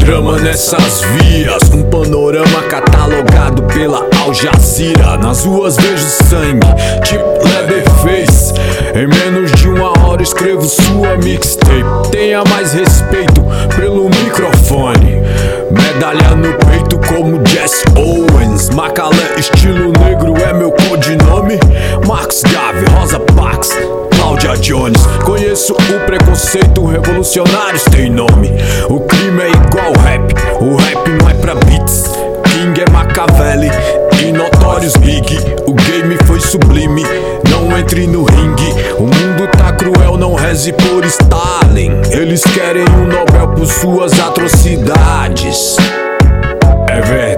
drama nessas vias, um panorama catalogado pela Al Jazeera. Nas ruas vejo sangue, tipo Leatherface. Em menos de uma hora escrevo sua mixtape. Tenha mais respeito pelo microfone. Medalha no peito como Jesse Owens. Macalé estilo negro é meu codinome. Marcos Garvey, Rosa Parks, Cláudia Jones. Conheço o preconceito, revolucionários tem nome. O crime é igual rap, o rap não é pra beats. King é Machiavelli e Notorious Big. O game foi sublime, não entre no ringue. O mundo tá cruel, não reze por Stalin. Eles querem um Nobel por suas atrocidades. É verdade.